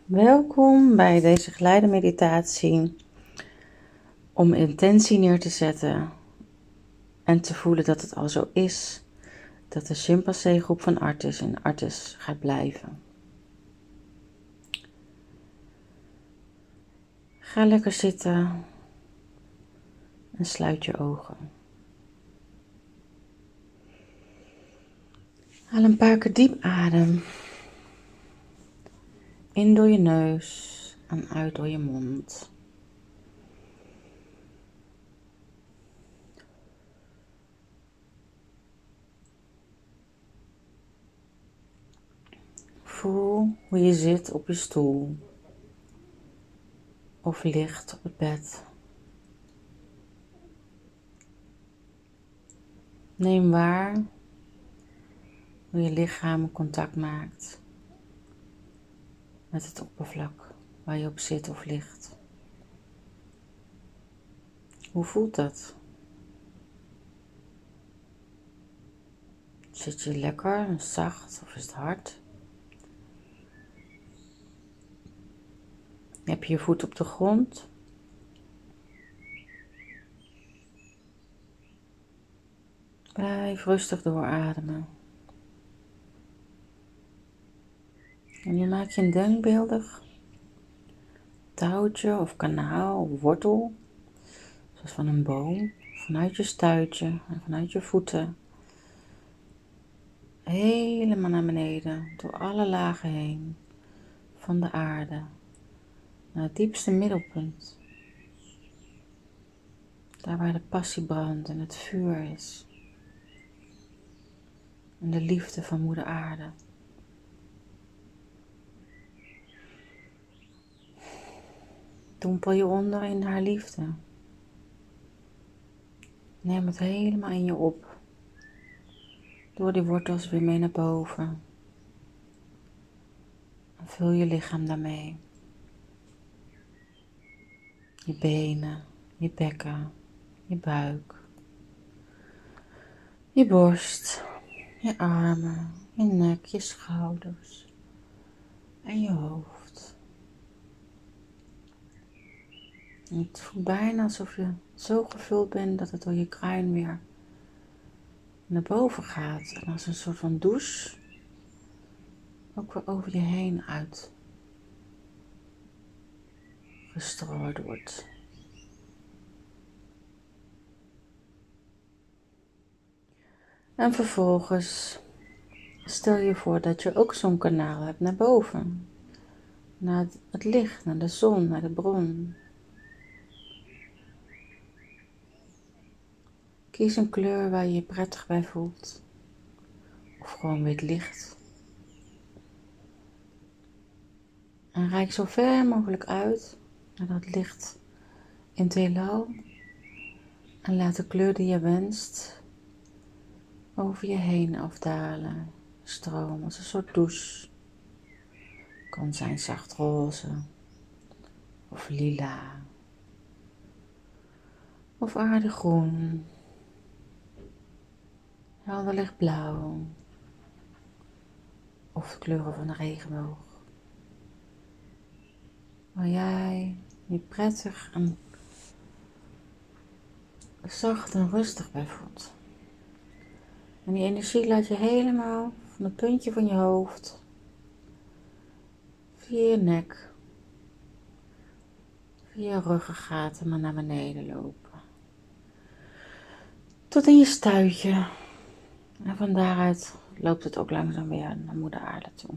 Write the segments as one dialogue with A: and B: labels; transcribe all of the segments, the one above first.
A: Welkom bij deze geleide meditatie om intentie neer te zetten en te voelen dat het al zo is, dat de chimpansee groep van Artis in Artis gaat blijven. Ga lekker zitten en sluit je ogen. Haal een paar keer diep adem. In door je neus en uit door je mond. Voel hoe je zit op je stoel of ligt op het bed. Neem waar hoe je lichaam contact maakt met het oppervlak waar je op zit of ligt. Hoe voelt dat? Zit je lekker en zacht of is het hard? Heb je je voet op de grond? Blijf rustig doorademen. En nu maak je een denkbeeldig touwtje of kanaal of wortel, zoals van een boom, vanuit je stuitje en vanuit je voeten. Helemaal naar beneden, door alle lagen heen, van de aarde, naar het diepste middelpunt. Daar waar de passie brandt en het vuur is. En de liefde van moeder aarde. Dompel je onder in haar liefde. Neem het helemaal in je op. Door die wortels weer mee naar boven. En vul je lichaam daarmee. Je benen, je bekken, je buik. Je borst, je armen, je nek, je schouders en je hoofd. En het voelt bijna alsof je zo gevuld bent dat het door je kruin weer naar boven gaat. En als een soort van douche ook weer over je heen uit gestrooid wordt. En vervolgens stel je voor dat je ook zo'n kanaal hebt naar boven. Naar het licht, naar de zon, naar de bron. Kies een kleur waar je je prettig bij voelt. Of gewoon wit licht. En reik zo ver mogelijk uit naar dat licht in het heelal. En laat de kleur die je wenst over je heen afdalen. Stroom als een soort douche. Kan zijn zacht roze. Of lila. Of aardig groen. Helder lichtblauw. Of de kleuren van de regenboog. Waar jij je prettig en zacht en rustig bij voelt. En die energie laat je helemaal van het puntje van je hoofd, via je nek, via je ruggengraat maar naar beneden lopen. Tot in je stuitje. En van daaruit loopt het ook langzaam weer naar moeder aarde toe.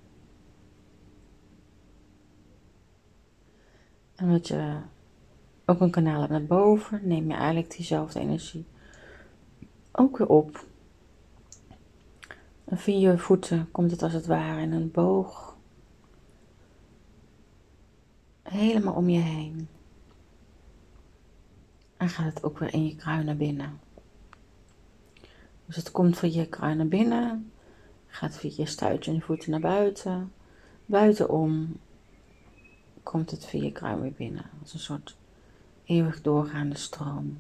A: En wat je ook een kanaal hebt naar boven, neem je eigenlijk diezelfde energie ook weer op. En via je voeten komt het als het ware in een boog helemaal om je heen. En gaat het ook weer in je kruin naar binnen. Dus het komt via je kruin naar binnen, gaat via je stuitje en je voeten naar buiten. Buitenom komt het via je kruin weer binnen. Als een soort eeuwig doorgaande stroom.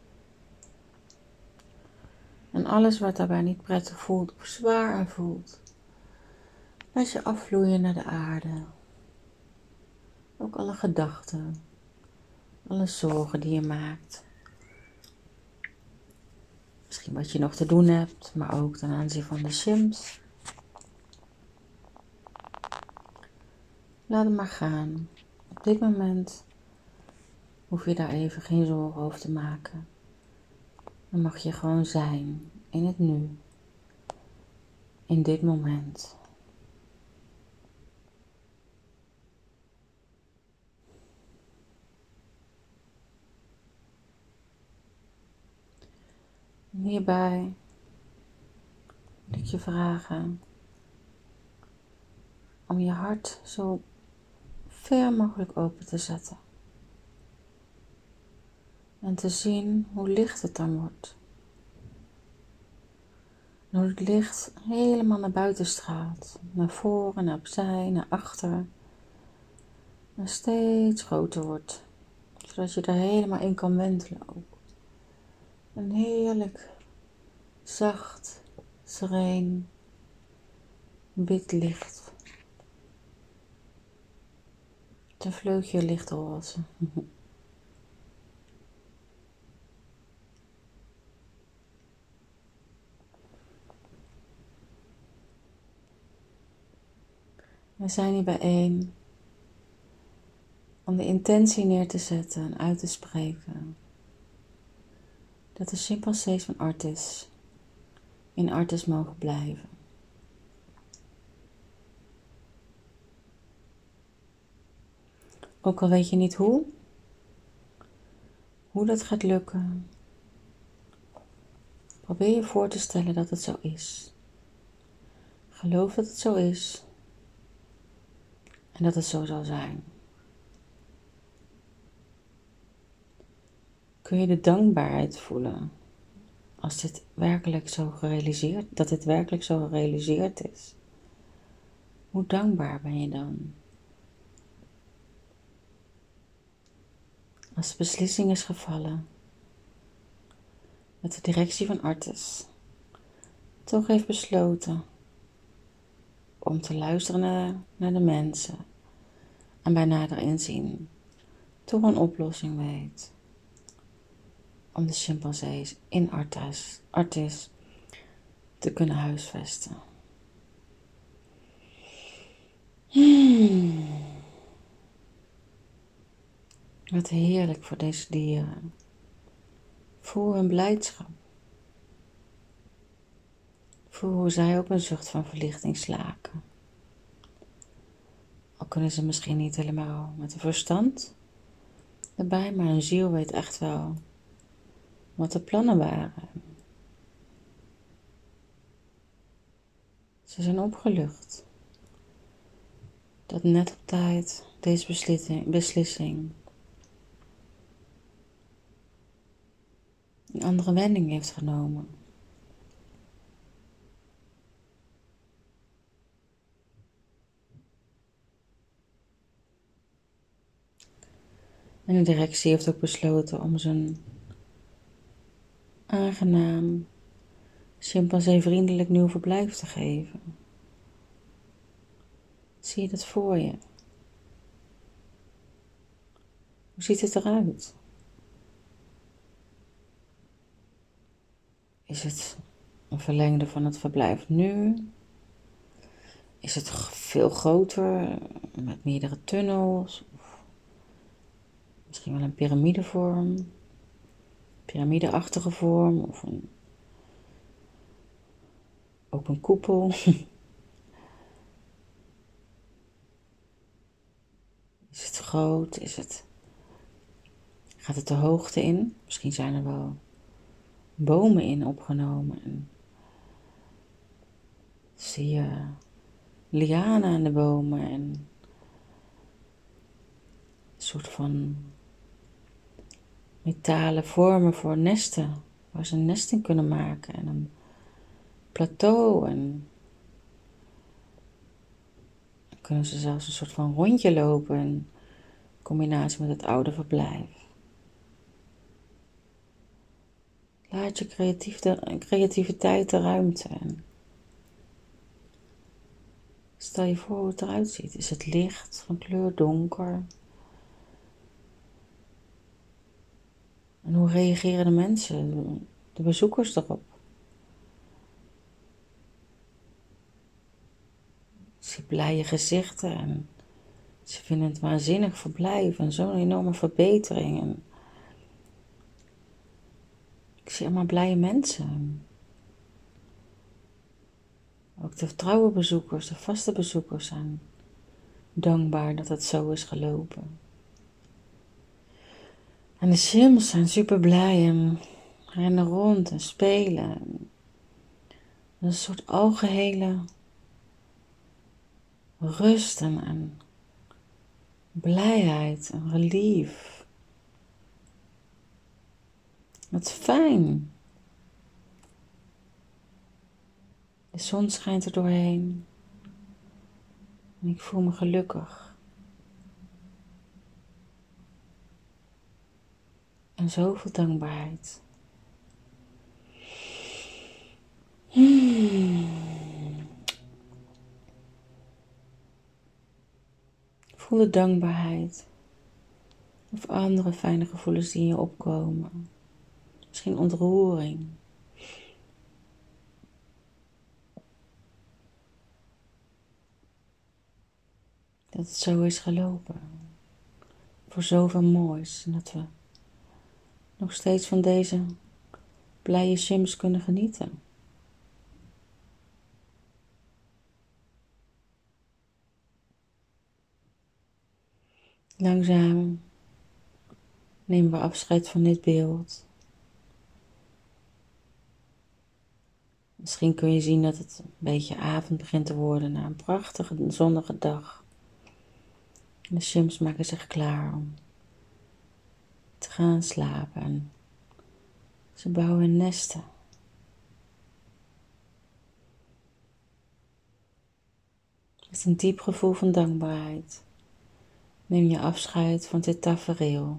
A: En alles wat daarbij niet prettig voelt of zwaar voelt, laat je afvloeien naar de aarde. Ook alle gedachten, alle zorgen die je maakt. Misschien wat je nog te doen hebt, maar ook ten aanzien van de chimps. Laat het maar gaan. Op dit moment hoef je daar even geen zorgen over te maken. Dan mag je gewoon zijn in het nu. In dit moment. En hierbij wil ik je vragen om je hart zo ver mogelijk open te zetten. En te zien hoe licht het dan wordt. En hoe het licht helemaal naar buiten straalt. Naar voren, naar opzij, naar achter. En steeds groter wordt. Zodat je er helemaal in kan wentelen ook. Een heerlijk, zacht, sereen, wit licht. Een vleugje lichtroze. We zijn hier bijeen om de intentie neer te zetten en uit te spreken. Dat de chimpansees van Artis in Artis mogen blijven. Ook al weet je niet hoe dat gaat lukken, probeer je voor te stellen dat het zo is. Geloof dat het zo is en dat het zo zal zijn. Kun je de dankbaarheid voelen als dit werkelijk zo gerealiseerd is? Hoe dankbaar ben je dan? Als de beslissing is gevallen, dat de directie van Artis toch heeft besloten om te luisteren naar de mensen en bij nader inzien toch een oplossing weet om de chimpansees in Artis te kunnen huisvesten. Wat heerlijk voor deze dieren. Voel hun blijdschap. Voel hoe zij ook een zucht van verlichting slaken. Al kunnen ze misschien niet helemaal met een verstand erbij, maar hun ziel weet echt wel wat de plannen waren. Ze zijn opgelucht dat net op tijd deze beslissing een andere wending heeft genomen. En de directie heeft ook besloten om zijn aangenaam, chimpansee-vriendelijk nieuw verblijf te geven. Zie je dat voor je? Hoe ziet het eruit? Is het een verlengde van het verblijf nu? Is het veel groter, met meerdere tunnels? Of misschien wel een piramidevorm? Piramideachtige vorm? Of ook een koepel? Is het groot? Gaat het de hoogte in? Misschien zijn er wel bomen in opgenomen. En zie je lianen aan de bomen en een soort van metalen vormen voor nesten, waar ze een nest in kunnen maken en een plateau en dan kunnen ze zelfs een soort van rondje lopen in combinatie met het oude verblijf. Laat je creativiteit de ruimte en stel je voor hoe het eruit ziet. Is het licht van kleur donker? En hoe reageren de mensen, de bezoekers erop? Ik zie blije gezichten en ze vinden het waanzinnig verblijf en zo'n enorme verbetering. En ik zie allemaal blije mensen. Ook de trouwe bezoekers, de vaste bezoekers zijn dankbaar dat het zo is gelopen. En de sims zijn super blij en rennen rond en spelen. Een soort algehele rust en blijheid en relief. Wat fijn. De zon schijnt er doorheen. En ik voel me gelukkig. En zoveel dankbaarheid. Voel de dankbaarheid. Of andere fijne gevoelens die in je opkomen. Misschien ontroering. Dat het zo is gelopen. Voor zoveel moois. En dat we nog steeds van deze blije sims kunnen genieten. Langzaam nemen we afscheid van dit beeld. Misschien kun je zien dat het een beetje avond begint te worden na een prachtige zonnige dag. En de sims maken zich klaar om te gaan slapen en ze bouwen nesten. Met een diep gevoel van dankbaarheid neem je afscheid van dit tafereel.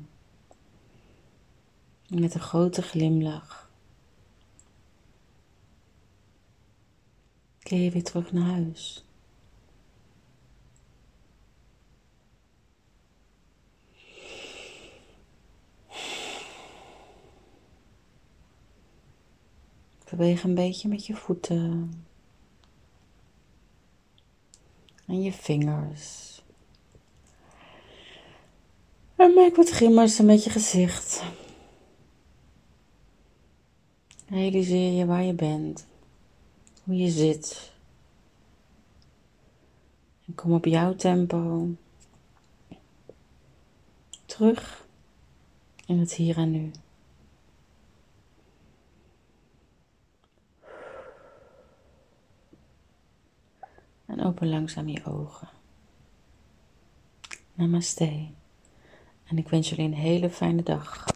A: En met een grote glimlach keer je weer terug naar huis. Beweeg een beetje met je voeten en je vingers. En maak wat grimmersen met je gezicht. Realiseer je waar je bent, hoe je zit. En kom op jouw tempo terug in het hier en nu. En open langzaam je ogen. Namaste. En ik wens jullie een hele fijne dag.